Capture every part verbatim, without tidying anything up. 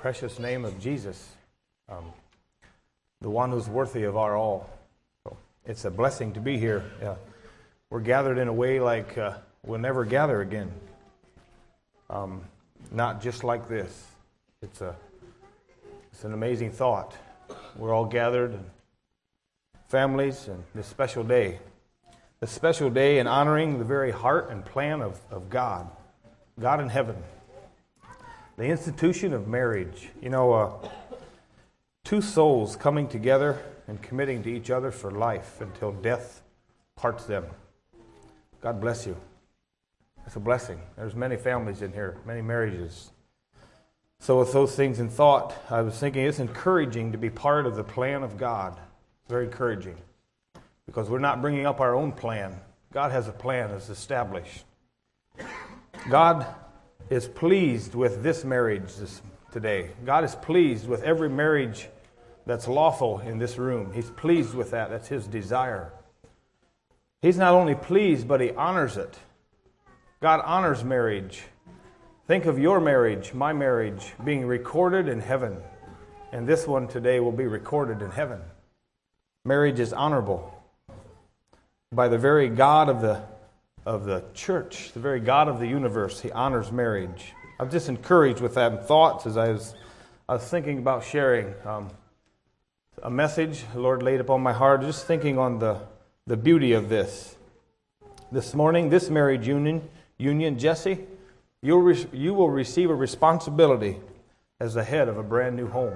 precious name of Jesus, um, the one who's worthy of our all. So it's a blessing to be here. Yeah. We're gathered in a way like uh, we'll never gather again. Um, not just like this. It's a it's an amazing thought. We're all gathered, in families, and this special day. This special day in honoring the very heart and plan of, of God. God in heaven. The institution of marriage. You know, uh, two souls coming together and committing to each other for life until death parts them. God bless you. It's a blessing. There's many families in here, many marriages. So with those things in thought, I was thinking it's encouraging to be part of the plan of God. It's very encouraging. Because we're not bringing up our own plan. God has a plan that's established. God is pleased with this marriage this, today. God is pleased with every marriage that's lawful in this room. He's pleased with that. That's His desire. He's not only pleased, but He honors it. God honors marriage. Think of your marriage, my marriage, being recorded in heaven. And this one today will be recorded in heaven. Marriage is honorable by the very God of the of the church, the very God of the universe. He honors marriage. I'm just encouraged with that thoughts as I was I was thinking about sharing um, a message the Lord laid upon my heart. Just thinking on the the beauty of this. This morning, this marriage union, union, Jesse, you'll re- you will receive a responsibility as the head of a brand new home.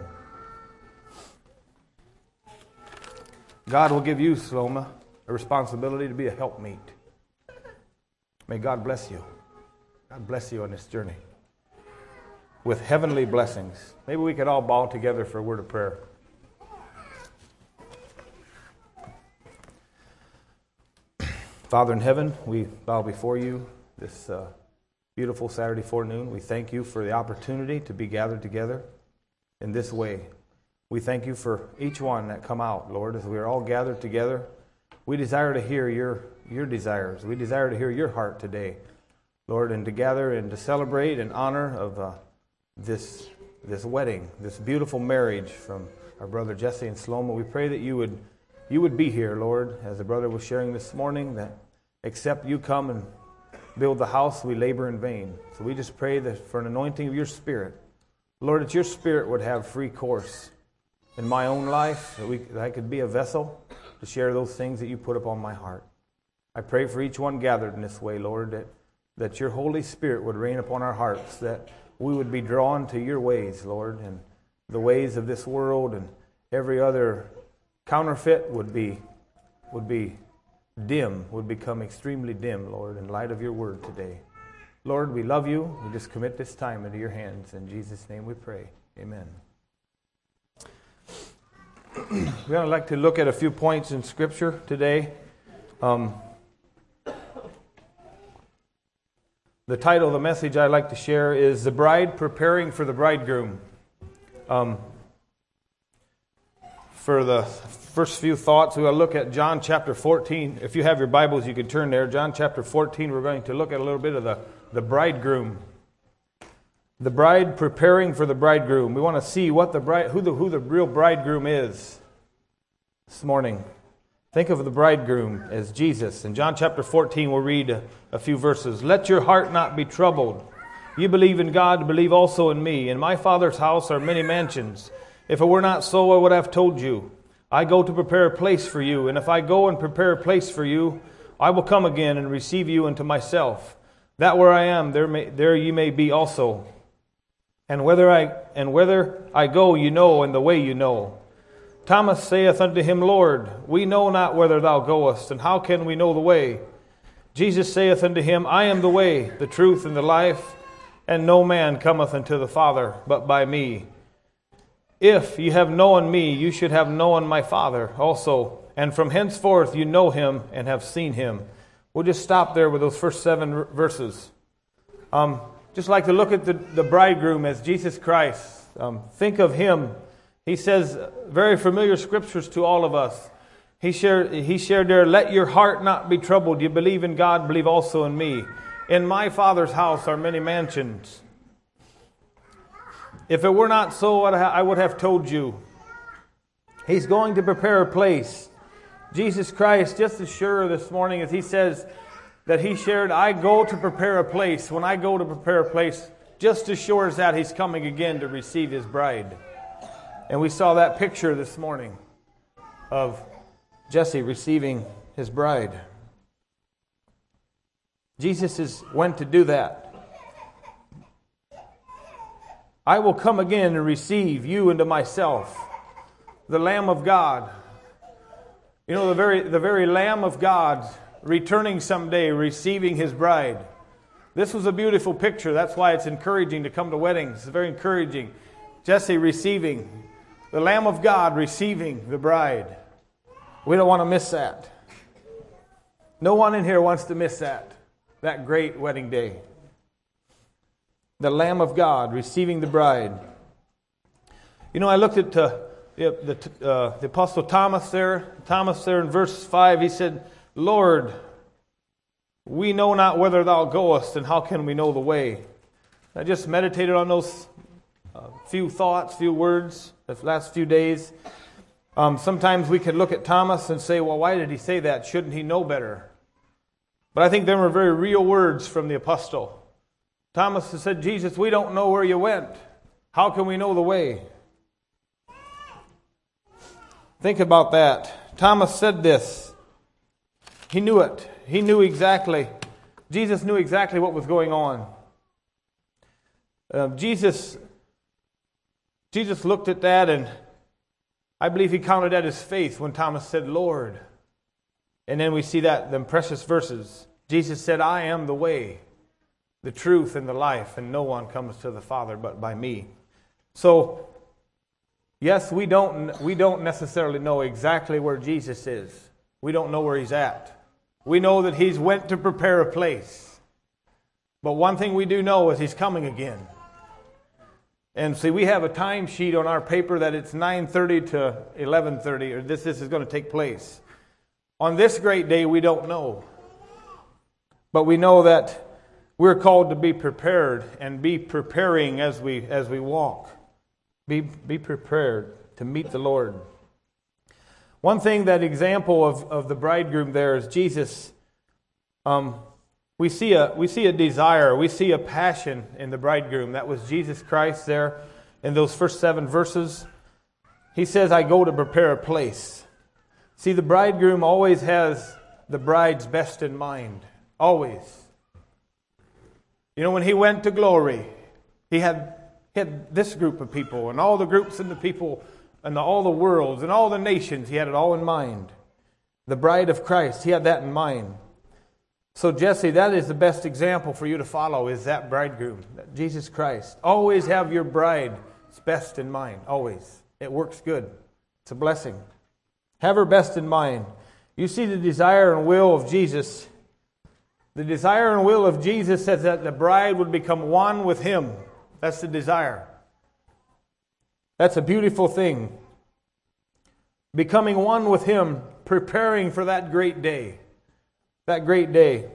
God will give you, Sloma, a responsibility to be a helpmeet. May God bless you. God bless you on this journey with heavenly blessings. Maybe we could all bow together for a word of prayer. Father in heaven, we bow before you this uh, beautiful Saturday forenoon. We thank you for the opportunity to be gathered together in this way. We thank you for each one that come out, Lord, as we are all gathered together. We desire to hear your, your desires. We desire to hear your heart today, Lord, and to gather and to celebrate in honor of uh, this, this wedding, this beautiful marriage from our brother Jesse and Sloma. We pray that you would you would be here, Lord, as the brother was sharing this morning, that except you come and build the house, we labor in vain. So we just pray that for an anointing of your Spirit, Lord, that your Spirit would have free course in my own life, that, we, that I could be a vessel to share those things that you put upon my heart. I pray for each one gathered in this way, Lord, that, that your Holy Spirit would reign upon our hearts, that we would be drawn to your ways, Lord, and the ways of this world and every other counterfeit would be would be dim, would become extremely dim, Lord, in light of your word today. Lord, we love you. We just commit this time into your hands. In Jesus' name we pray. Amen. We're going to like to look at a few points in Scripture today. Um, the title of the message I'd like to share is The Bride Preparing for the Bridegroom. Um, for the first few thoughts, we'll look at John chapter fourteen. If you have your Bibles, you can turn there. John chapter fourteen, we're going to look at a little bit of the, the bridegroom. The bride preparing for the bridegroom. We want to see what the bride, who the who the real bridegroom is this morning. Think of the bridegroom as Jesus. In John chapter fourteen, we'll read a, a few verses. Let your heart not be troubled. You believe in God, believe also in me. In my Father's house are many mansions. If it were not so, I would have told you. I go to prepare a place for you. And if I go and prepare a place for you, I will come again and receive you unto myself, that where I am, there may, there ye may be also. And whether I and whither I go, you know, and the way you know. Thomas saith unto him, Lord, we know not whither thou goest, and how can we know the way? Jesus saith unto him, I am the way, the truth, and the life, and no man cometh unto the Father but by me. If ye have known me, you should have known my Father also, and from henceforth you know him and have seen him. We'll just stop there with those first seven verses. Um, just like to look at the, the bridegroom as Jesus Christ. Um, think of him. He says very familiar scriptures to all of us. He shared, he shared there, let your heart not be troubled. You believe in God, believe also in me. In my Father's house are many mansions. If it were not so, I would have told you. He's going to prepare a place. Jesus Christ, just as sure this morning as He says that He shared, I go to prepare a place. When I go to prepare a place, just as sure as that He's coming again to receive His bride. And we saw that picture this morning of Jesse receiving his bride. Jesus is went to do that. I will come again and receive you into myself, the Lamb of God. You know, the very the very Lamb of God returning someday, receiving His bride. This was a beautiful picture. That's why it's encouraging to come to weddings. It's very encouraging. Jesse receiving, the Lamb of God receiving the bride. We don't want to miss that. No one in here wants to miss that. That great wedding day. The Lamb of God receiving the bride. You know, I looked at uh, the, uh, the Apostle Thomas there. Thomas there in verse five, he said, Lord, we know not whither Thou goest, and how can we know the way? I just meditated on those uh, few thoughts, few words, the last few days. Um, sometimes we could look at Thomas and say, well, why did he say that? Shouldn't he know better? But I think they were very real words from the apostle. Thomas said, Jesus, we don't know where you went. How can we know the way? Think about that. Thomas said this. He knew it. He knew exactly. Jesus knew exactly what was going on. Uh, Jesus, Jesus looked at that, and I believe He counted that as faith when Thomas said, Lord. And then we see that, them precious verses. Jesus said, I am the way, the truth, and the life, and no one comes to the Father but by me. So, yes, we don't we don't necessarily know exactly where Jesus is. We don't know where He's at. We know that He's went to prepare a place. But one thing we do know is He's coming again. And see, we have a time sheet on our paper that it's nine thirty to eleven thirty, or this, this is going to take place. On this great day, we don't know. But we know that we're called to be prepared and be preparing as we as we walk. Be, be prepared to meet the Lord. One thing, that example of, of the bridegroom there is Jesus. Um, we see a we see a desire, we see a passion in the bridegroom. That was Jesus Christ there in those first seven verses. He says, I go to prepare a place. See, the bridegroom always has the bride's best in mind. Always. You know, when He went to glory, He had, he had this group of people, and all the groups and the people, and the, all the worlds, and all the nations. He had it all in mind. The bride of Christ, He had that in mind. So Jesse, that is the best example for you to follow, is that bridegroom, that Jesus Christ. Always have your bride's best in mind. Always. It works good. It's a blessing. Have her best in mind. You see the desire and will of Jesus. The desire and will of Jesus says that the bride would become one with Him. That's the desire. That's a beautiful thing. Becoming one with Him, preparing for that great day. That great day.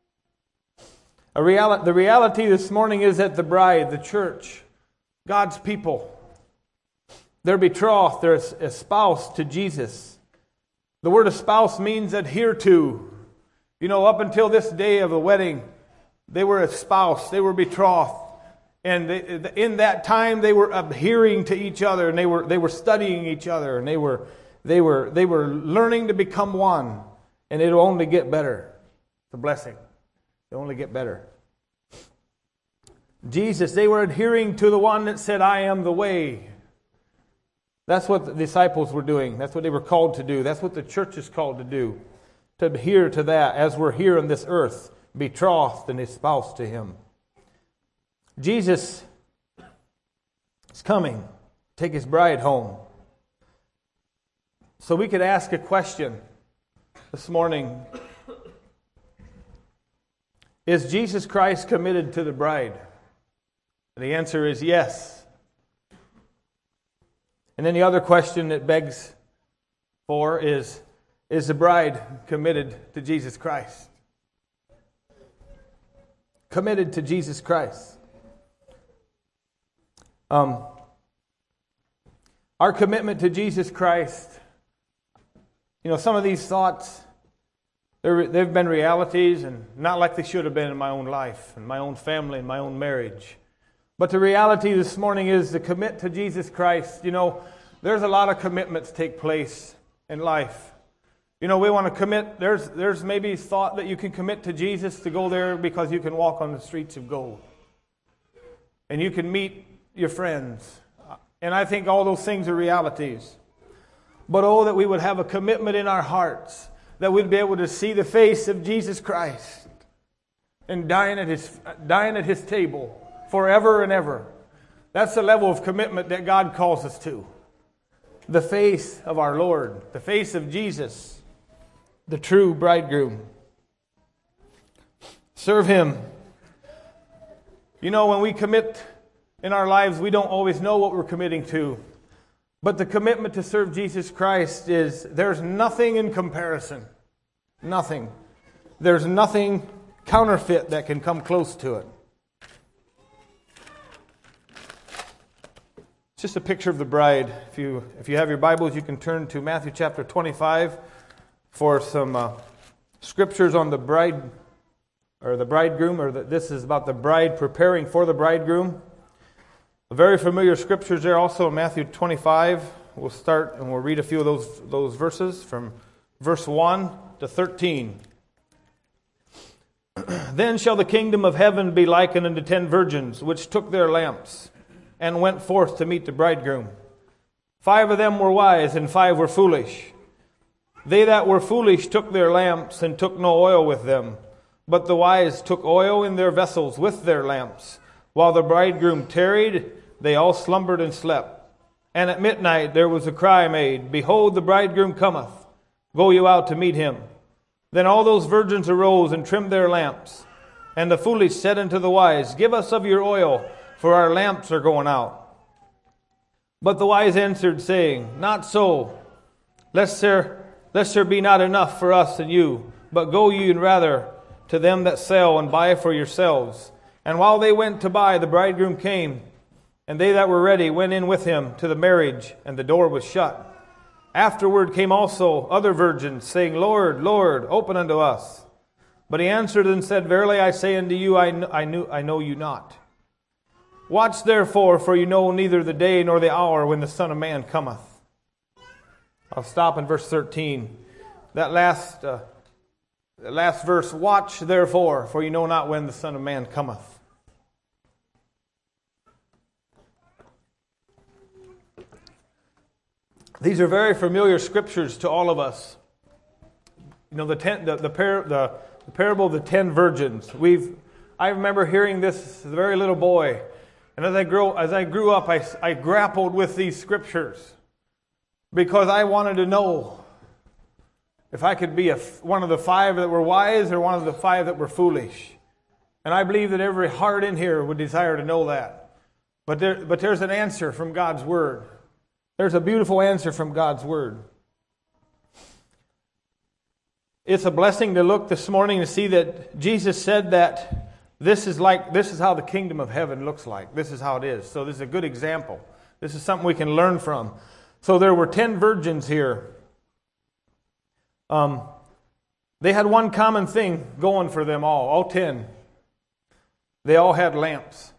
A reality, the reality this morning is that the bride, the church, God's people, they're betrothed, they're espoused to Jesus. The word espoused means adhere to. You know, up until this day of the wedding, they were espoused, they were betrothed. And they, in that time, they were adhering to each other, and they were they were studying each other, and they were they were they were learning to become one. And it'll only get better. It's a blessing. It'll only get better. Jesus, they were adhering to the one that said, I am the way. That's what the disciples were doing. That's what they were called to do. That's what the church is called to do. To adhere to that as we're here on this earth, betrothed and espoused to Him. Jesus is coming to take His bride home. So we could ask a question this morning. Is Jesus Christ committed to the bride? And the answer is yes. And then the other question that begs for is, is the bride committed to Jesus Christ? Committed to Jesus Christ. Um, our commitment to Jesus Christ, you know, some of these thoughts, they're, they've been realities and not like they should have been in my own life, in my own family, in my own marriage. But the reality this morning is to commit to Jesus Christ. You know, there's a lot of commitments take place in life. You know, we want to commit, there's there's maybe thought that you can commit to Jesus to go there because you can walk on the streets of gold. And you can meet your friends. And I think all those things are realities. But oh, that we would have a commitment in our hearts, that we'd be able to see the face of Jesus Christ and dine at his, dine at his table forever and ever. That's the level of commitment that God calls us to. The face of our Lord, the face of Jesus, the true bridegroom. Serve Him. You know, when we commit in our lives, we don't always know what we're committing to. But the commitment to serve Jesus Christ is, there's nothing in comparison. Nothing. There's nothing counterfeit that can come close to it. It's just a picture of the bride. If you if you have your Bibles, you can turn to Matthew chapter twenty-five for some uh, scriptures on the bride, or the bridegroom, or the, this is about the bride preparing for the bridegroom. Very familiar scriptures there also in Matthew twenty-five. We'll start and we'll read a few of those, those verses from verse one to thirteen. Then shall the kingdom of heaven be likened unto ten virgins, which took their lamps, and went forth to meet the bridegroom. Five of them were wise, and five were foolish. They that were foolish took their lamps, and took no oil with them. But the wise took oil in their vessels with their lamps. While the bridegroom tarried, they all slumbered and slept. And at midnight there was a cry made, Behold, the bridegroom cometh. Go you out to meet him. Then all those virgins arose and trimmed their lamps. And the foolish said unto the wise, Give us of your oil, for our lamps are going out. But the wise answered, saying, Not so, lest there, lest there be not enough for us and you. But go ye rather to them that sell, and buy for yourselves. And while they went to buy, the bridegroom came, and they that were ready went in with him to the marriage, and the door was shut. Afterward came also other virgins, saying, Lord, Lord, open unto us. But he answered and said, Verily I say unto you, I, kn- I, knew, I know you not. Watch therefore, for you know neither the day nor the hour when the Son of Man cometh. I'll stop in verse thirteen. That last, uh, that last verse, Watch therefore, for you know not when the Son of Man cometh. These are very familiar scriptures to all of us. You know, the ten, the, the, par, the, the parable of the ten virgins. We've, I remember hearing this as a very little boy. And as I grew, as I grew up, I, I grappled with these scriptures. Because I wanted to know if I could be a, one of the five that were wise or one of the five that were foolish. And I believe that every heart in here would desire to know that. But there, but there's an answer from God's Word. There's a beautiful answer from God's Word. It's a blessing to look this morning to see that Jesus said that this is like this is how the kingdom of heaven looks like. This is how it is. So this is a good example. This is something we can learn from. So there were ten virgins here. Um, they had one common thing going for them all, all ten. They all had lamps.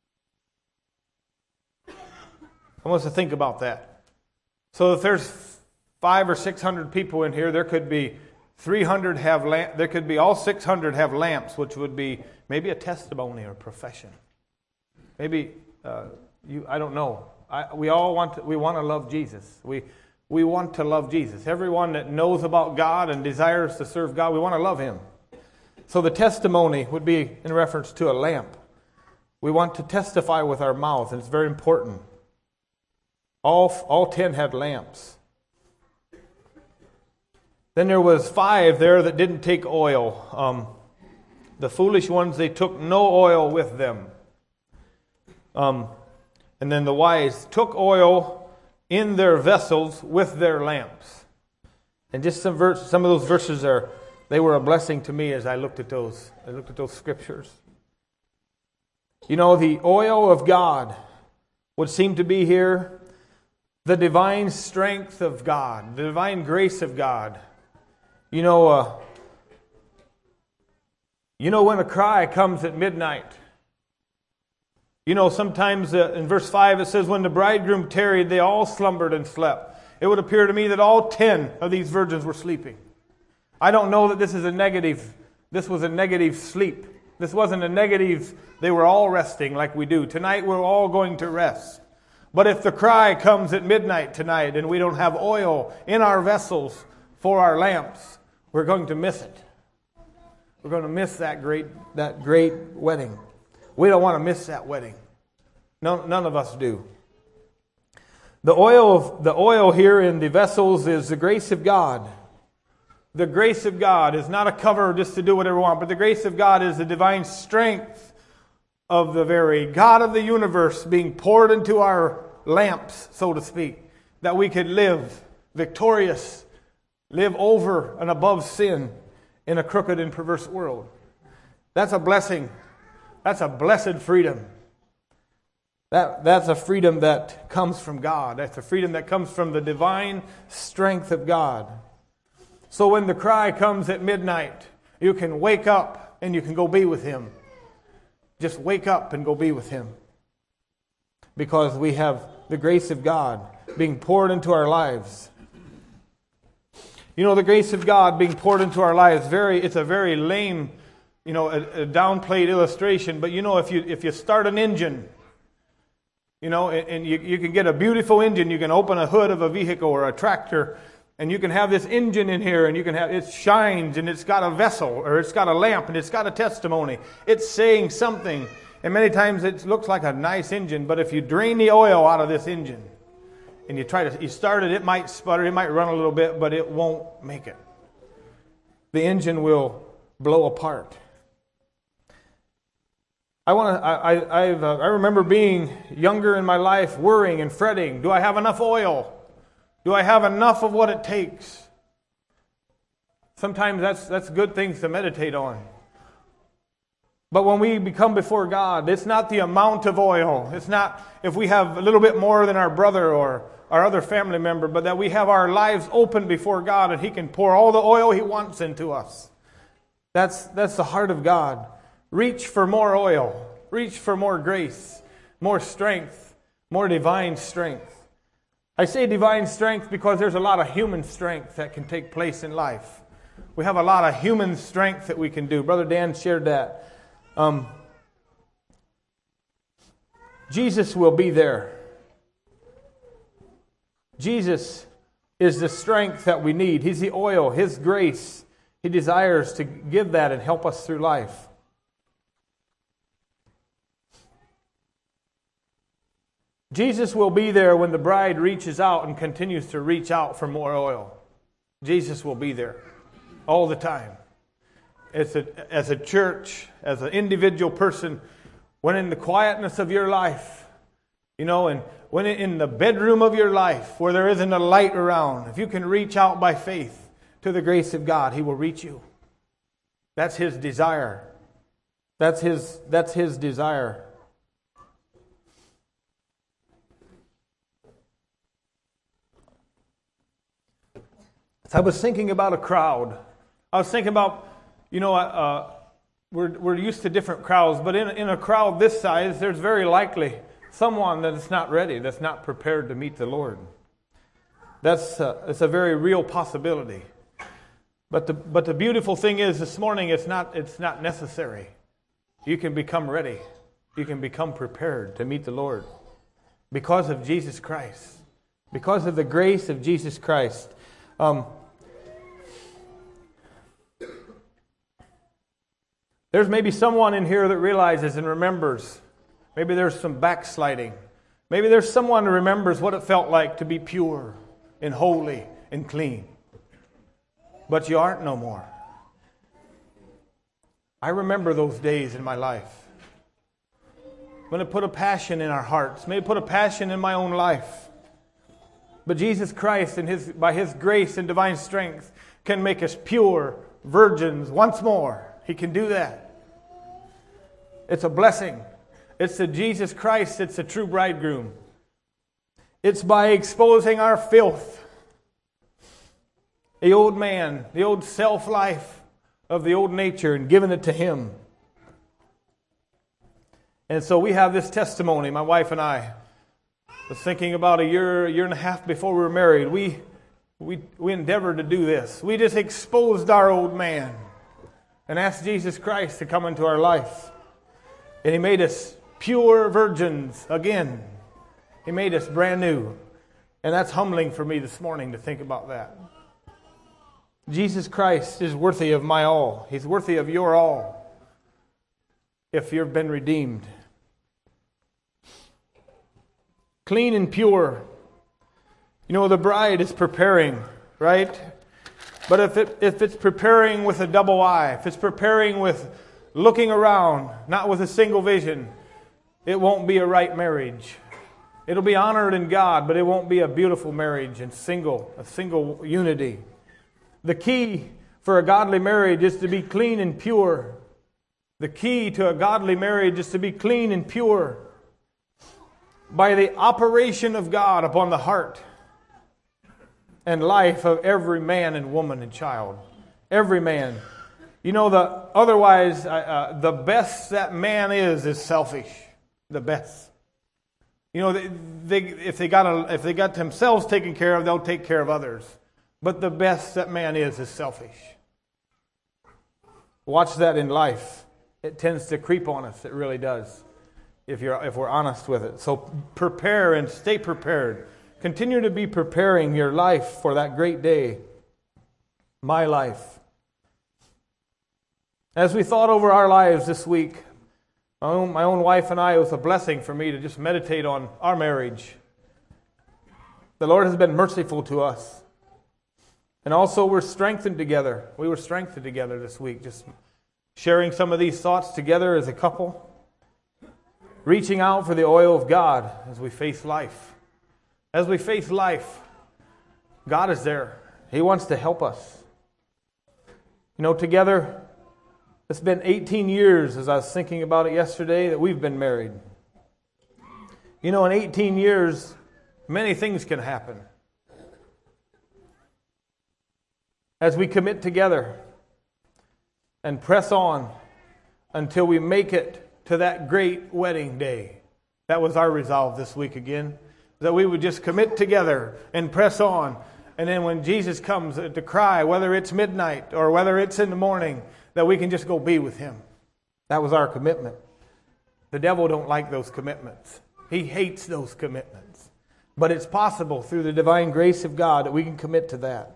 I want us to think about that. So if there's five or six hundred people in here, there could be three hundred have lamp. There could be all six hundred have lamps, which would be maybe a testimony or a profession. Maybe uh, you. I don't know. I, we all want to, we want to love Jesus. We we want to love Jesus. Everyone that knows about God and desires to serve God, we want to love Him. So the testimony would be in reference to a lamp. We want to testify with our mouth, and it's very important. All all ten had lamps. Then there was five there that didn't take oil. Um, the foolish ones, they took no oil with them. Um, and then the wise took oil in their vessels with their lamps. And just some verse, some of those verses are they were a blessing to me as I looked at those. I looked at those scriptures. You know, the oil of God would seem to be here. The divine strength of God, the divine grace of God. You know, uh, you know when a cry comes at midnight. You know, sometimes uh, in verse five it says, when the bridegroom tarried, they all slumbered and slept. It would appear to me that all ten of these virgins were sleeping. I don't know that this is a negative, this was a negative sleep. This wasn't a negative, they were all resting like we do. Tonight we're all going to rest. But if the cry comes at midnight tonight and we don't have oil in our vessels for our lamps, we're going to miss it. We're going to miss that great, that great wedding. We don't want to miss that wedding. No, none of us do. The oil, of, the oil here in the vessels is the grace of God. The grace of God is not a cover just to do whatever we want, but the grace of God is the divine strength of the very God of the universe being poured into our lamps, so to speak, that we could live victorious, live over and above sin in a crooked and perverse world. That's a blessing. That's a blessed freedom. That, that's a freedom that comes from God. That's a freedom that comes from the divine strength of God. So when the cry comes at midnight, you can wake up and you can go be with Him. Just wake up and go be with Him. Because we have the grace of God being poured into our lives. You know, the grace of God being poured into our lives, very it's a very lame, you know, a, a downplayed illustration. But you know, if you if you start an engine, you know, and, and you, you can get a beautiful engine, you can open a hood of a vehicle or a tractor, and you can have this engine in here, and you can have, it shines, and it's got a vessel, or it's got a lamp, and it's got a testimony. It's saying something. And many times it looks like a nice engine, but if you drain the oil out of this engine, and you try to, you start it, it might sputter, it might run a little bit, but it won't make it. The engine will blow apart. I want to. I I I've, uh, I remember being younger in my life, worrying and fretting. Do I have enough oil? Do I have enough of what it takes? Sometimes that's that's good things to meditate on. But when we become before God, it's not the amount of oil. It's not if we have a little bit more than our brother or our other family member, but that we have our lives open before God and He can pour all the oil He wants into us. That's that's the heart of God. Reach for more oil. Reach for more grace, more strength, more divine strength. I say divine strength because there's a lot of human strength that can take place in life. We have a lot of human strength that we can do. Brother Dan shared that. Um, Jesus will be there. Jesus is the strength that we need. He's the oil, His grace. He desires to give that and help us through life. Jesus will be there when the bride reaches out and continues to reach out for more oil. Jesus will be there all the time. As a, as a church, as an individual person, when in the quietness of your life, you know, and when in the bedroom of your life where there isn't a light around, if you can reach out by faith to the grace of God, He will reach you. That's His desire. That's His, that's His desire. I was thinking about a crowd. I was thinking about, you know, uh, we're we're used to different crowds, but in in a crowd this size, there's very likely someone that's not ready, that's not prepared to meet the Lord. That's uh, it's a very real possibility. But the but the beautiful thing is, this morning it's not it's not necessary. You can become ready. You can become prepared to meet the Lord because of Jesus Christ, because of the grace of Jesus Christ. Um, There's maybe someone in here that realizes and remembers. Maybe there's some backsliding. Maybe there's someone who remembers what it felt like to be pure and holy and clean. But you aren't no more. I remember those days in my life. When it put a passion in our hearts. Maybe put a passion in my own life. But Jesus Christ, and his, by His grace and divine strength, can make us pure virgins once more. He can do that. It's a blessing. It's the Jesus Christ. It's the true bridegroom. It's by exposing our filth. The old man, the old self-life of the old nature, and giving it to Him. And so we have this testimony, my wife and I. I was thinking about a year, year and a half before we were married. We, we, we endeavored to do this. We just exposed our old man and asked Jesus Christ to come into our life. And He made us pure virgins again. He made us brand new. And that's humbling for me this morning to think about that. Jesus Christ is worthy of my all. He's worthy of your all if you've been redeemed. Clean and pure. You know, the bride is preparing, right? But if it if it's preparing with a double eye, if it's preparing with looking around, not with a single vision, it won't be a right marriage. It'll be honored in God, but it won't be a beautiful marriage and single, a single unity. The key for a godly marriage is to be clean and pure. The key to a godly marriage is to be clean and pure by the operation of God upon the heart and life of every man and woman and child. Every man. You know, the otherwise, uh, the best that man is is selfish. The best. You know, they, they, if they got a, if they got themselves taken care of, they'll take care of others. But the best that man is is selfish. Watch that in life. It tends to creep on us. It really does. If you're if we're honest with it. So prepare and stay prepared. Continue to be preparing your life for that great day. My life. As we thought over our lives this week, my own, my own wife and I, it was a blessing for me to just meditate on our marriage. The Lord has been merciful to us. And also we're strengthened together. We were strengthened together this week, just sharing some of these thoughts together as a couple. Reaching out for the oil of God as we face life. As we face life, God is there. He wants to help us. You know, together, it's been eighteen years, as I was thinking about it yesterday, that we've been married. You know, in eighteen years, many things can happen. As we commit together and press on until we make it to that great wedding day. That was our resolve this week again. That we would just commit together and press on. And then when Jesus comes to cry, whether it's midnight or whether it's in the morning, that we can just go be with Him. That was our commitment. The devil don't like those commitments. He hates those commitments. But it's possible through the divine grace of God that we can commit to that.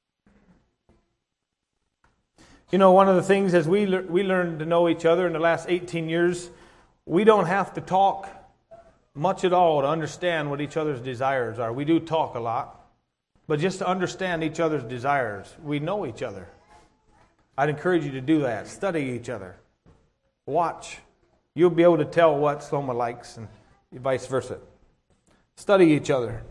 You know, one of the things as we le- we learned to know each other in the last eighteen years, we don't have to talk much at all to understand what each other's desires are. We do talk a lot, but just to understand each other's desires, we know each other. I'd encourage you to do that. Study each other. Watch. You'll be able to tell what Soma likes and vice versa. Study each other.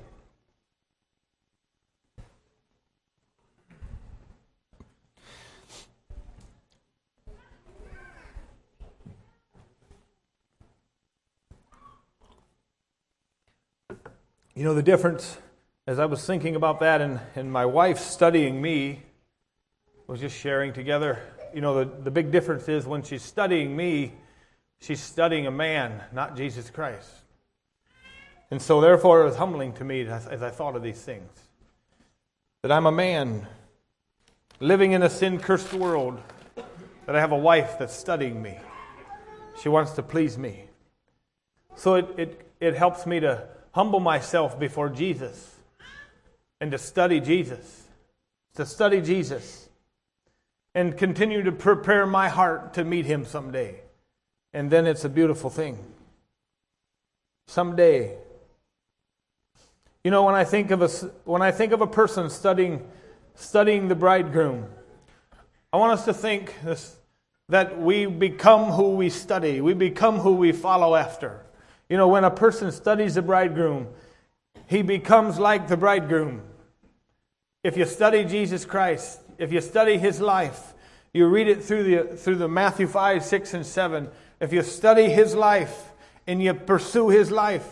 You know, the difference, as I was thinking about that, and, and my wife studying me, was just sharing together. You know, the, the big difference is when she's studying me, she's studying a man, not Jesus Christ. And so therefore it was humbling to me as, as I thought of these things. That I'm a man living in a sin-cursed world, that I have a wife that's studying me. She wants to please me. So it it, it helps me to humble myself before Jesus and to study Jesus. To study Jesus. And continue to prepare my heart to meet Him someday. And then it's a beautiful thing. Someday. You know, when I think of a when I think of a person studying studying the bridegroom, I want us to think this, that we become who we study. We become who we follow after. You know, when a person studies the bridegroom, he becomes like the bridegroom. If you study Jesus Christ, if you study His life, you read it through the through the Matthew five, six, and seven. If you study His life and you pursue His life,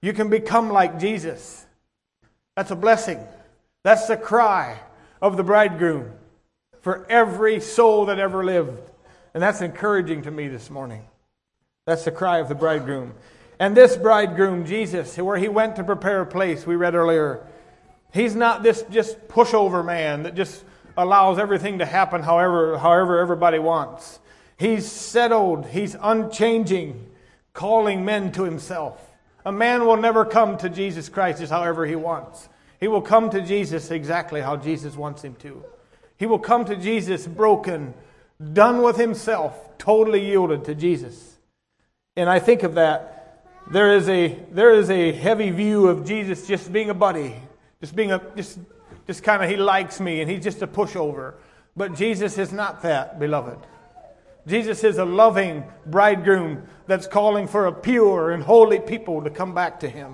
You can become like Jesus. That's a blessing. That's the cry of the bridegroom for every soul that ever lived. And that's encouraging to me this morning. That's the cry of the bridegroom. And this bridegroom, Jesus, where he went to prepare a place, we read earlier, he's not this just pushover man that just allows everything to happen however, however everybody wants. He's settled. He's unchanging, calling men to himself. A man will never come to Jesus Christ just however he wants. He will come to Jesus exactly how Jesus wants him to. He will come to Jesus broken, done with himself, totally yielded to Jesus. And I think of that. There is a there is a heavy view of Jesus just being a buddy, just being a just just kind of he likes me and he's just a pushover. But Jesus is not that, beloved. Jesus is a loving bridegroom that's calling for a pure and holy people to come back to him.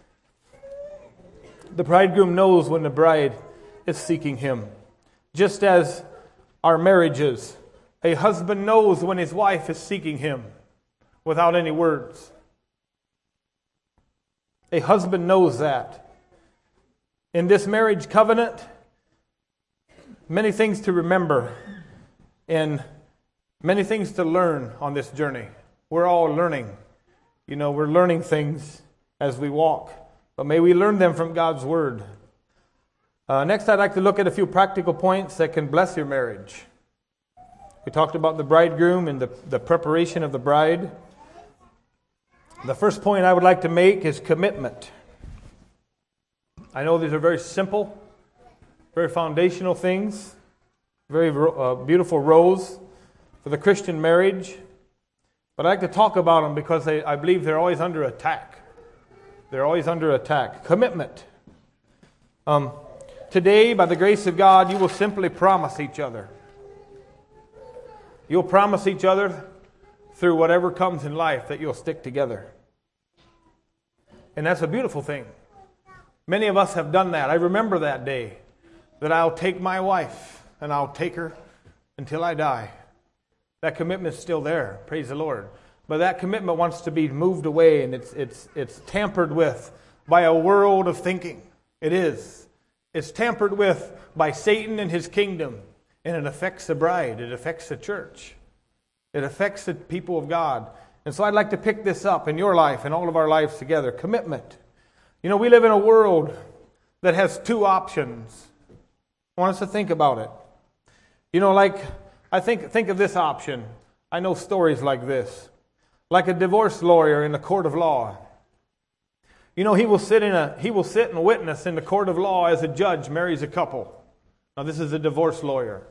The bridegroom knows when the bride is seeking him. Just as our marriages, a husband knows when his wife is seeking him without any words. A husband knows that. In this marriage covenant, many things to remember and many things to learn on this journey. We're all learning. You know, we're learning things as we walk. But may we learn them from God's Word. Uh, next, I'd like to look at a few practical points that can bless your marriage. We talked about the bridegroom and the, the preparation of the bride. The first point I would like to make is commitment. I know these are very simple, very foundational things, very uh, beautiful roles for the Christian marriage. But I'd like to talk about them because they, I believe they're always under attack. They're always under attack. Commitment. Um, today, by the grace of God, you will simply promise each other. You'll promise each other through whatever comes in life that you'll stick together. And that's a beautiful thing. Many of us have done that. I remember that day that I'll take my wife and I'll take her until I die. That commitment's still there. Praise the Lord. But that commitment wants to be moved away, and it's it's it's tampered with by a world of thinking. It is. It's tampered with by Satan and his kingdom, and it affects the bride. It affects the church. It affects the people of God. And so I'd like to pick this up in your life and all of our lives together. Commitment. You know, we live in a world that has two options. I want us to think about it. You know, like, I think think of this option. I know stories like this. Like a divorce lawyer in the court of law. You know, he will sit in a he will sit and witness in the court of law as a judge marries a couple. Now, this is a divorce lawyer.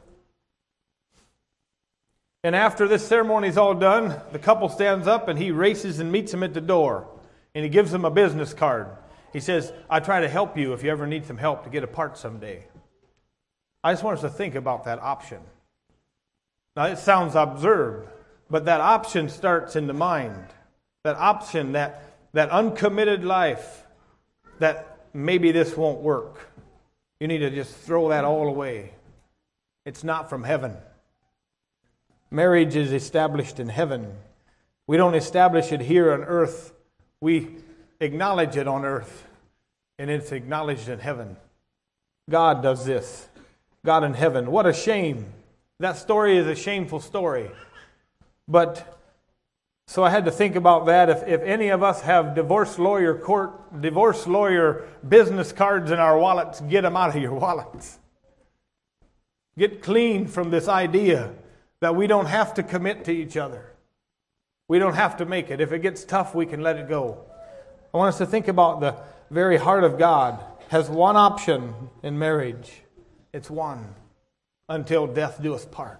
And after this ceremony is all done, the couple stands up and he races and meets him at the door. And he gives them a business card. He says, I try to help you if you ever need some help to get apart someday. I just want us to think about that option. Now, it sounds absurd, but that option starts in the mind. That option, that, that uncommitted life, that maybe this won't work. You need to just throw that all away. It's not from heaven. Marriage is established in heaven. We don't establish it here on earth. We acknowledge it on earth, and it's acknowledged in heaven. God does this. God in heaven. What a shame. That story is a shameful story. But, so I had to think about that. If, if any of us have divorce lawyer court, divorce lawyer business cards in our wallets, get them out of your wallets. Get clean from this idea that we don't have to commit to each other. We don't have to make it. If it gets tough, we can let it go. I want us to think about the very heart of God has one option in marriage. It's one. Until death do us part.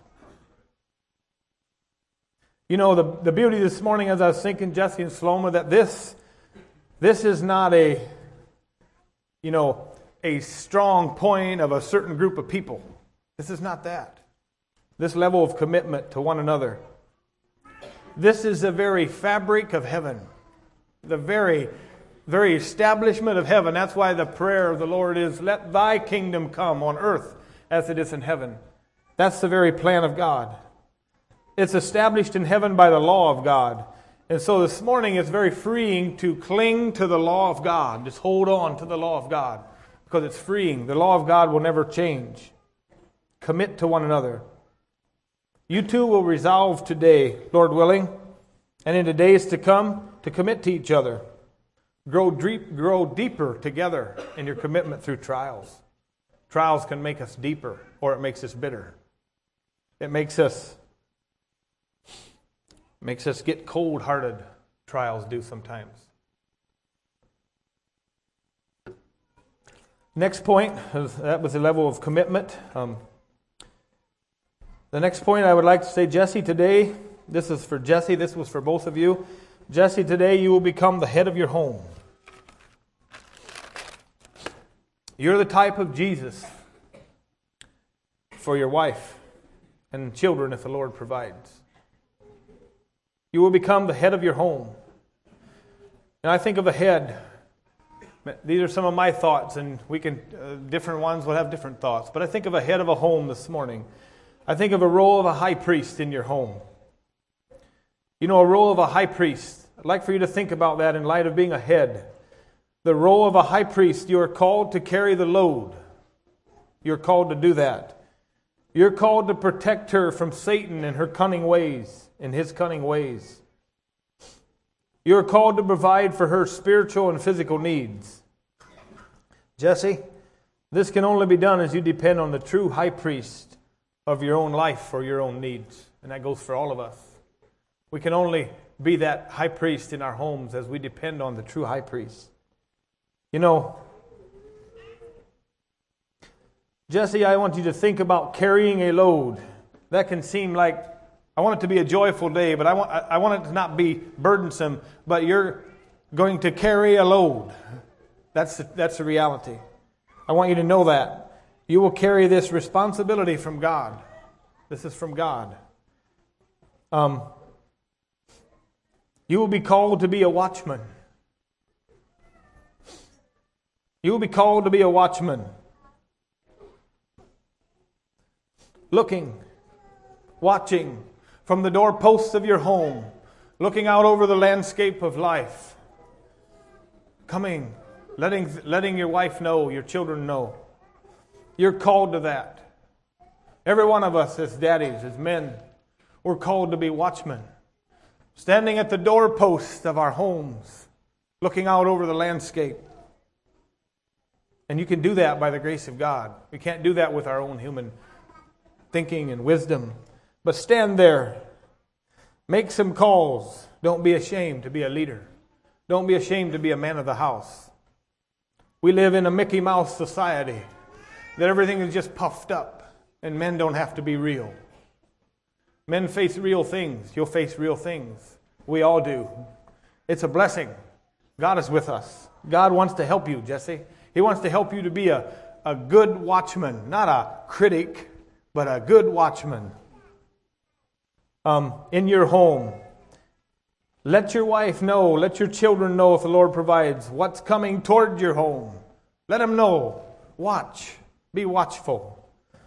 You know, the, the beauty this morning as I was thinking, Jesse and Sloma, that this, this is not a, you know, a strong point of a certain group of people. This is not that. This level of commitment to one another. This is the very fabric of heaven. The very, very establishment of heaven. That's why the prayer of the Lord is, let thy kingdom come on earth as it is in heaven. That's the very plan of God. It's established in heaven by the law of God. And so this morning it's very freeing to cling to the law of God. Just hold on to the law of God because it's freeing. The law of God will never change. Commit to one another. You too will resolve today, Lord willing, and in the days to come, to commit to each other. Grow deep, grow deeper together in your commitment through trials. Trials can make us deeper, or it makes us bitter. It makes us makes us get cold-hearted. Trials do sometimes. Next point, that was the level of commitment. Um, the next point I would like to say, Jesse, today, this is for Jesse, this was for both of you. Jesse, today you will become the head of your home. You're the type of Jesus for your wife and children if the Lord provides. You will become the head of your home. And I think of a head. These are some of my thoughts, and we can uh, different ones will have different thoughts. But I think of a head of a home this morning. I think of a role of a high priest in your home. You know, a role of a high priest. I'd like for you to think about that in light of being a head. The role of a high priest, you are called to carry the load. You're called to do that. You're called to protect her from Satan and her cunning ways, and his cunning ways. You're called to provide for her spiritual and physical needs. Jesse, this can only be done as you depend on the true high priest of your own life for your own needs. And that goes for all of us. We can only be that high priest in our homes as we depend on the true high priest. You know, Jesse, I want you to think about carrying a load. That can seem like, I want it to be a joyful day, but I want I want it to not be burdensome, but you're going to carry a load. That's the, that's the reality. I want you to know that. You will carry this responsibility from God. This is from God. Um, you will be called to be a watchman. You will be called to be a watchman. Looking, watching from the doorposts of your home, looking out over the landscape of life. Coming, letting, letting your wife know, your children know. You're called to that. Every one of us as daddies, as men, we're called to be watchmen. Standing at the doorposts of our homes, looking out over the landscape. And you can do that by the grace of God. We can't do that with our own human thinking and wisdom. But stand there. Make some calls. Don't be ashamed to be a leader. Don't be ashamed to be a man of the house. We live in a Mickey Mouse society that everything is just puffed up and men don't have to be real. Men face real things. You'll face real things. We all do. It's a blessing. God is with us. God wants to help you, Jesse. He wants to help you to be a, a good watchman, not a critic, but a good watchman. Um, in your home. Let your wife know, let your children know if the Lord provides what's coming toward your home. Let them know. Watch. Be watchful.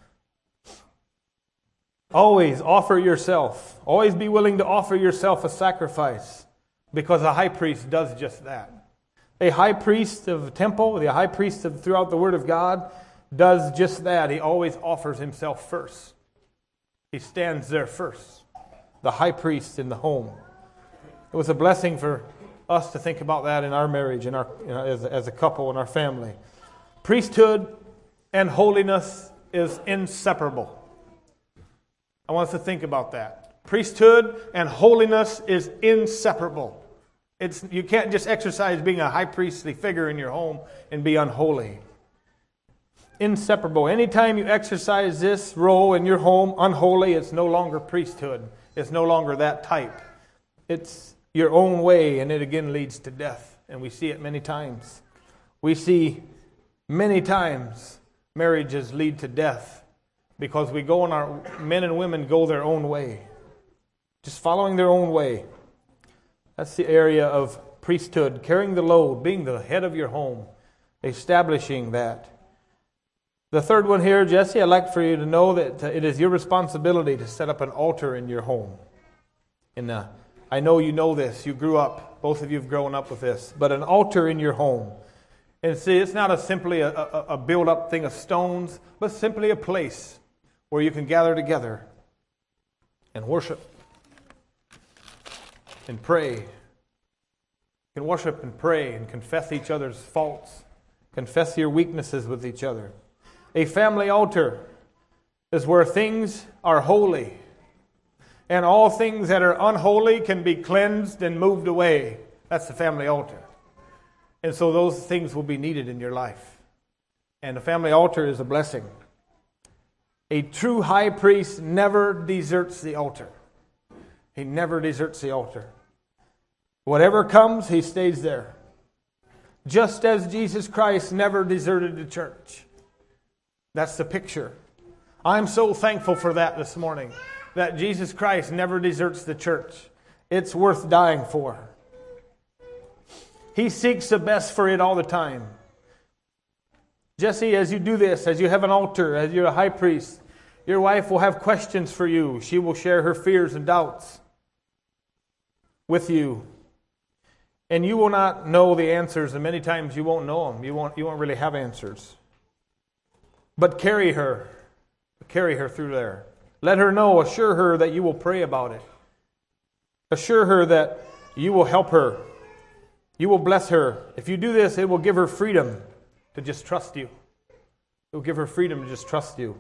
Always offer yourself. Always be willing to offer yourself a sacrifice, because a high priest does just that. A high priest of the temple, the high priest of, throughout the Word of God, does just that. He always offers himself first. He stands there first. The high priest in the home. It was a blessing for us to think about that in our marriage, in our you know, as, as a couple, in our family. Priesthood and holiness is inseparable. I want us to think about that. Priesthood and holiness is inseparable. It's, you can't just exercise being a high priestly figure in your home and be unholy. Inseparable. Anytime you exercise this role in your home unholy, it's no longer priesthood. It's no longer that type. It's your own way, and it again leads to death. And we see it many times. We see many times marriages lead to death because we go on our men and women go their own way, just following their own way. That's the area of priesthood, carrying the load, being the head of your home, establishing that. The third one here, Jesse, I'd like for you to know that it is your responsibility to set up an altar in your home. And uh, I know you know this. You grew up. Both of you have grown up with this. But an altar in your home. And see, it's not a simply a, a, a built-up thing of stones, but simply a place where you can gather together and worship and pray. You can worship and pray and confess each other's faults. Confess your weaknesses with each other. A family altar is where things are holy. And all things that are unholy can be cleansed and moved away. That's the family altar. And so those things will be needed in your life. And the family altar is a blessing. A true high priest never deserts the altar. He never deserts the altar. Whatever comes, he stays there. Just as Jesus Christ never deserted the church. That's the picture. I'm so thankful for that this morning. That Jesus Christ never deserts the church. It's worth dying for. He seeks the best for it all the time. Jesse, as you do this, as you have an altar, as you're a high priest, your wife will have questions for you. She will share her fears and doubts with you. And you will not know the answers, and many times you won't know them. You won't, you won't really have answers. But carry her. Carry her through there. Let her know, assure her that you will pray about it. Assure her that you will help her. You will bless her. If you do this, it will give her freedom to just trust you. It will give her freedom to just trust you.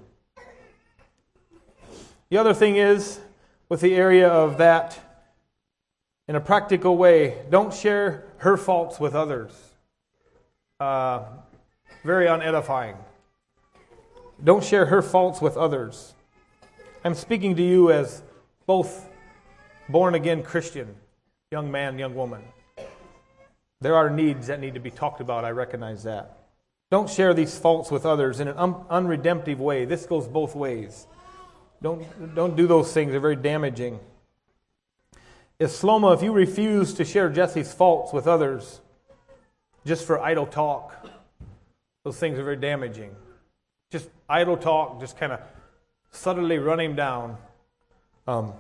The other thing is, with the area of that, in a practical way, don't share her faults with others. Uh, very unedifying. Don't share her faults with others. I'm speaking to you as both born-again Christian, young man, young woman. There are needs that need to be talked about. I recognize that. Don't share these faults with others in an un- unredemptive way. This goes both ways. Don't, don't do those things. They're very damaging. If Sloma, if you refuse to share Jesse's faults with others just for idle talk, those things are very damaging. Just idle talk, just kind of subtly run him down. Um,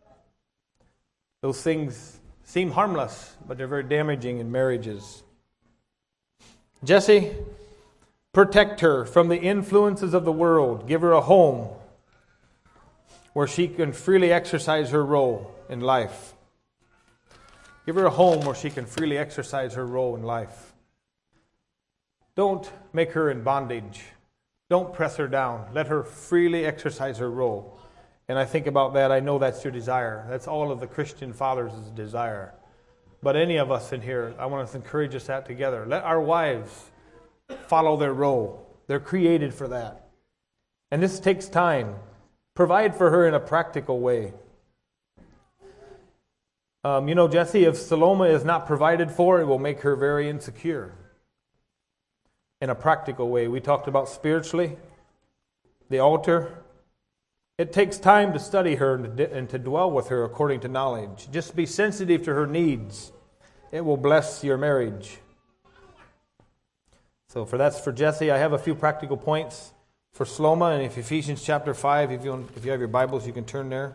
those things seem harmless, but they're very damaging in marriages. Jesse, protect her from the influences of the world. Give her a home where she can freely exercise her role in life. Give her a home where she can freely exercise her role in life. Don't make her in bondage. Don't press her down. Let her freely exercise her role. And I think about that. I know that's your desire. That's all of the Christian fathers' desire. But any of us in here, I want to encourage us that together. Let our wives follow their role. They're created for that. And this takes time. Provide for her in a practical way. Um, you know, Jesse, if Saloma is not provided for, it will make her very insecure. In a practical way. We talked about spiritually, the altar. It takes time to study her and to, and to dwell with her according to knowledge. Just be sensitive to her needs. It will bless your marriage. So for that's for Jesse. I have a few practical points for Sloma, and if Ephesians chapter five, if you if you have your Bibles, you can turn there.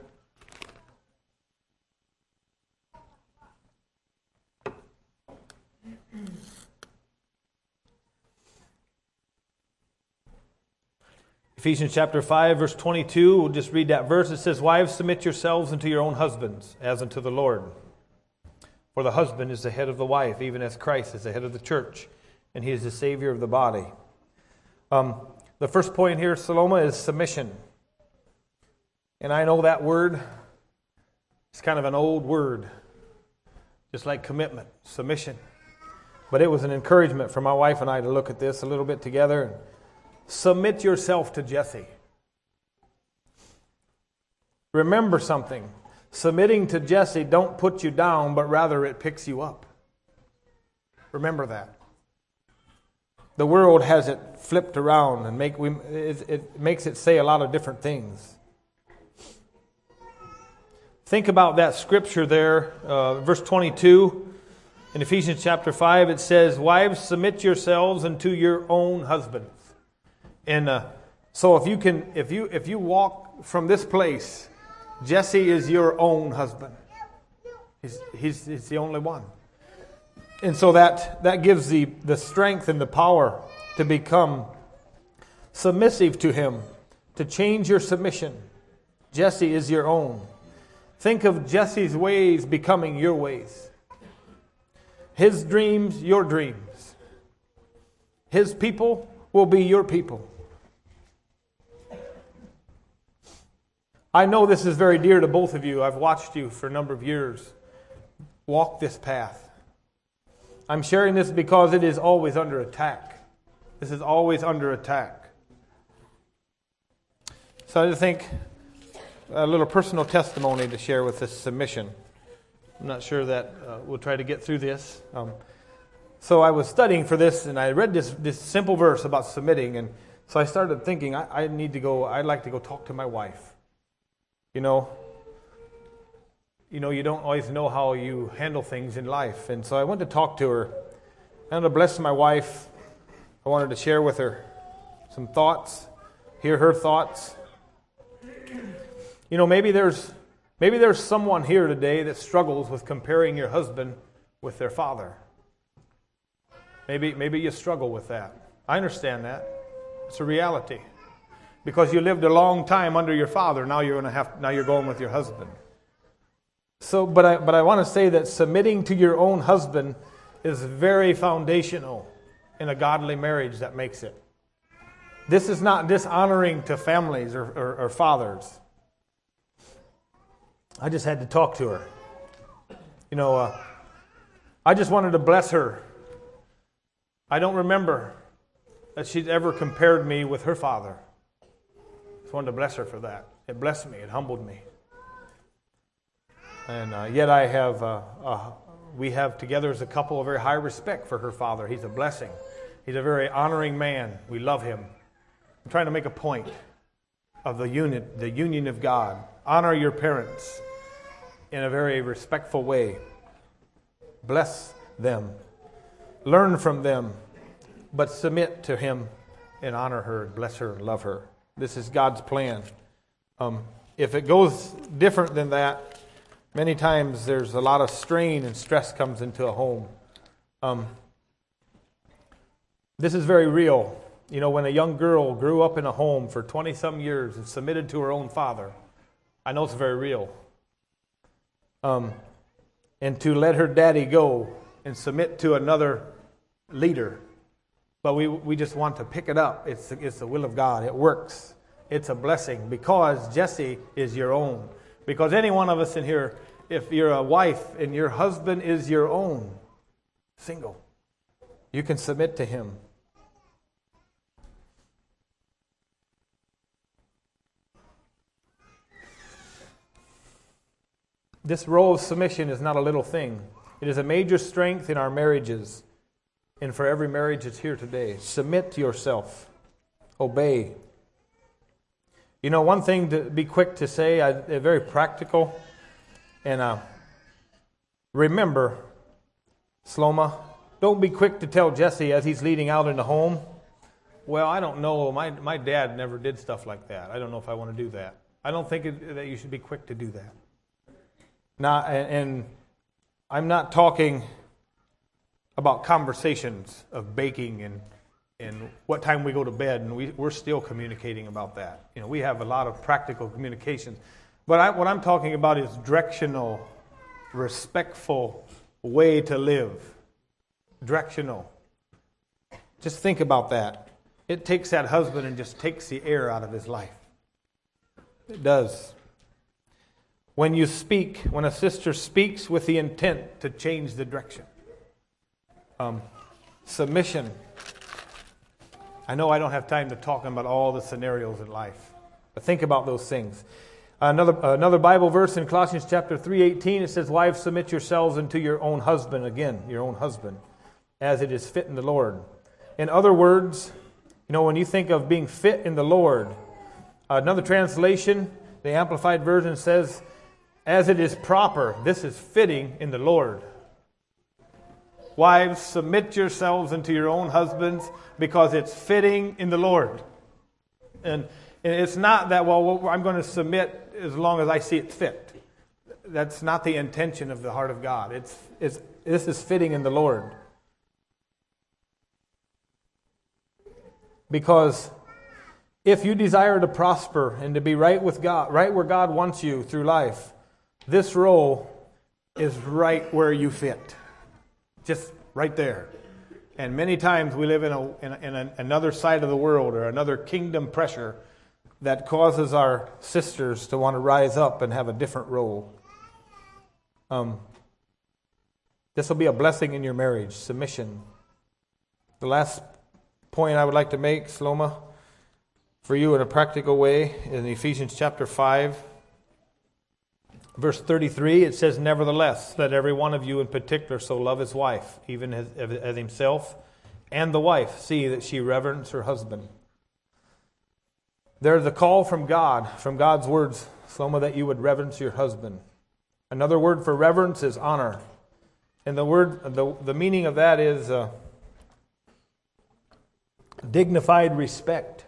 Ephesians chapter five, verse twenty-two, we'll just read that verse. It says, "Wives, submit yourselves unto your own husbands, as unto the Lord. For the husband is the head of the wife, even as Christ is the head of the church, and he is the Savior of the body." Um, the first point here, Saloma, is submission. And I know that word, it's kind of an old word, just like commitment, submission. But it was an encouragement for my wife and I to look at this a little bit together. Submit yourself to Jesse. Remember something. Submitting to Jesse don't put you down, but rather it picks you up. Remember that. The world has it flipped around and make we it, it makes it say a lot of different things. Think about that scripture there, uh, verse twenty-two. In Ephesians chapter five, it says, "Wives, submit yourselves unto your own husbands." And uh, so if you can, if you if you walk from this place, Jesse is your own husband. He's, he's, he's the only one. And so that, that gives the, the strength and the power to become submissive to him, to change your submission. Jesse is your own. Think of Jesse's ways becoming your ways. His dreams, your dreams. His people will be your people. I know this is very dear to both of you. I've watched you for a number of years walk this path. I'm sharing this because it is always under attack. This is always under attack. So I just think a little personal testimony to share with this submission. I'm not sure that uh, we'll try to get through this. Um, so I was studying for this, and I read this this simple verse about submitting, and so I started thinking, I, I need to go. I'd like to go talk to my wife. You know, you know, you don't always know how you handle things in life, and so I went to talk to her. I wanted to bless my wife. I wanted to share with her some thoughts, hear her thoughts. You know, maybe there's maybe there's someone here today that struggles with comparing your husband with their father. Maybe maybe you struggle with that. I understand that. It's a reality. Because you lived a long time under your father, now you're going to have now you're going with your husband. So, but I but I want to say that submitting to your own husband is very foundational in a godly marriage that makes it. This is not dishonoring to families or, or, or fathers. I just had to talk to her. You know, uh, I just wanted to bless her. I don't remember that she'd ever compared me with her father. Just wanted to bless her for that. It blessed me. It humbled me. And uh, yet I have, uh, uh, we have together as a couple a very high respect for her father. He's a blessing. He's a very honoring man. We love him. I'm trying to make a point of the unit, the union of God. Honor your parents in a very respectful way. Bless them. Learn from them. But submit to him and honor her, bless her, and love her. This is God's plan. Um, if it goes different than that, many times there's a lot of strain and stress comes into a home. Um, this is very real. You know, when a young girl grew up in a home for twenty-some years and submitted to her own father, I know it's very real. Um, and to let her daddy go and submit to another leader. But we we just want to pick it up. It's, it's the will of God. It works. It's a blessing because Jesse is your own. Because any one of us in here, if you're a wife and your husband is your own, single, you can submit to him. This role of submission is not a little thing. It is a major strength in our marriages. And for every marriage that's here today, submit to yourself. Obey. You know, one thing to be quick to say, uh, very practical, and uh, remember, Sloma, don't be quick to tell Jesse as he's leading out in the home, well, I don't know, my my dad never did stuff like that. I don't know if I want to do that. I don't think it, that you should be quick to do that. Now, and, and I'm not talking about conversations of baking and and what time we go to bed, and we, we're still communicating about that. You know, we have a lot of practical communications. But I, what I'm talking about is directional, respectful way to live. Directional. Just think about that. It takes that husband and just takes the air out of his life. It does. When you speak, when a sister speaks with the intent to change the direction. Um, submission. I know I don't have time to talk about all the scenarios in life, but think about those things. Another another Bible verse in Colossians chapter three eighteen, it says, "Wives, submit yourselves unto your own husband," again, your own husband, "as it is fit in the Lord." In other words, you know, when you think of being fit in the Lord, another translation, the Amplified Version says, "as it is proper." This is fitting in the Lord. Wives, submit yourselves unto your own husbands because it's fitting in the Lord. And it's not that, well, I'm going to submit as long as I see it fit. that's not the intention of the heart of God. It's, it's, this is fitting in the Lord. Because if you desire to prosper and to be right with God, right where God wants you through life, this role is right where you fit. Just right there. And many times we live in, a, in, a, in a, another side of the world or another kingdom pressure that causes our sisters to want to rise up and have a different role. Um, this will be a blessing in your marriage, submission. The last point I would like to make, Sloma, for you in a practical way, in Ephesians chapter five, verse thirty-three, it says, "Nevertheless, let every one of you in particular so love his wife, even as, as himself, and the wife see that she reverence her husband." There's a call from God, from God's words, Sloma, that you would reverence your husband. Another word for reverence is honor. And the word, the, the meaning of that is uh, dignified respect.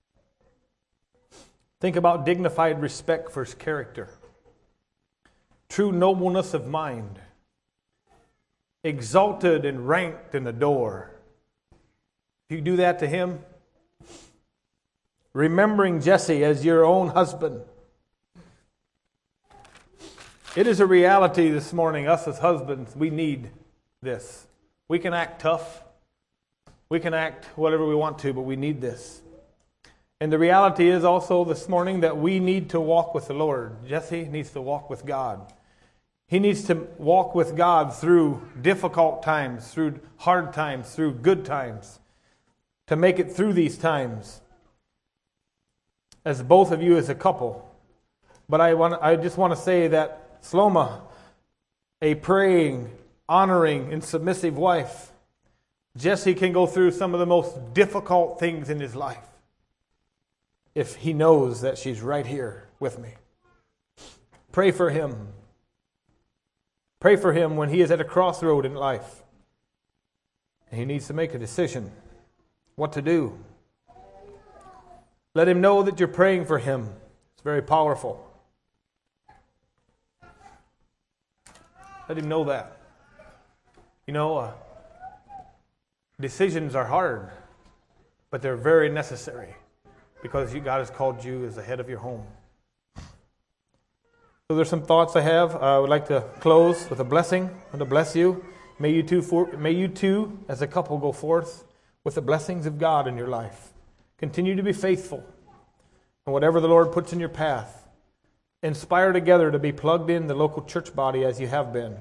Think about dignified respect for his character. True nobleness of mind. Exalted and ranked in the door. If you do that to him, remembering Jesse as your own husband. It is a reality this morning, us as husbands, we need this. We can act tough. We can act whatever we want to, but we need this. And the reality is also this morning that we need to walk with the Lord. Jesse needs to walk with God. He needs to walk with God through difficult times, through hard times, through good times, to make it through these times. As both of you as a couple. But I want I just want to say that Sloma, a praying, honoring, and submissive wife, Jesse can go through some of the most difficult things in his life if he knows that she's right here with me. Pray for him. Pray for him when he is at a crossroad in life. And he needs to make a decision what to do. Let him know that you're praying for him. It's very powerful. Let him know that. You know, uh, decisions are hard, but they're very necessary because you, God has called you as the head of your home. So there's some thoughts I have. I would like to close with a blessing and to bless you. May you two, for, may you two, as a couple, go forth with the blessings of God in your life. Continue to be faithful in whatever the Lord puts in your path. Inspire together to be plugged in the local church body as you have been.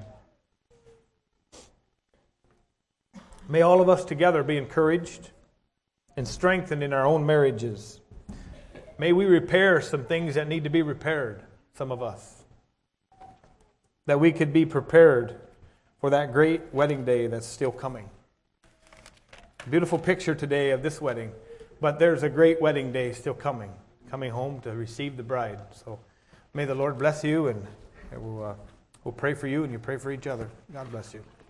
May all of us together be encouraged and strengthened in our own marriages. May we repair some things that need to be repaired, some of us. That we could be prepared for that great wedding day that's still coming. Beautiful picture today of this wedding. But there's a great wedding day still coming, coming home to receive the bride. So may the Lord bless you, and we'll, uh, we'll pray for you, and you pray for each other. God bless you.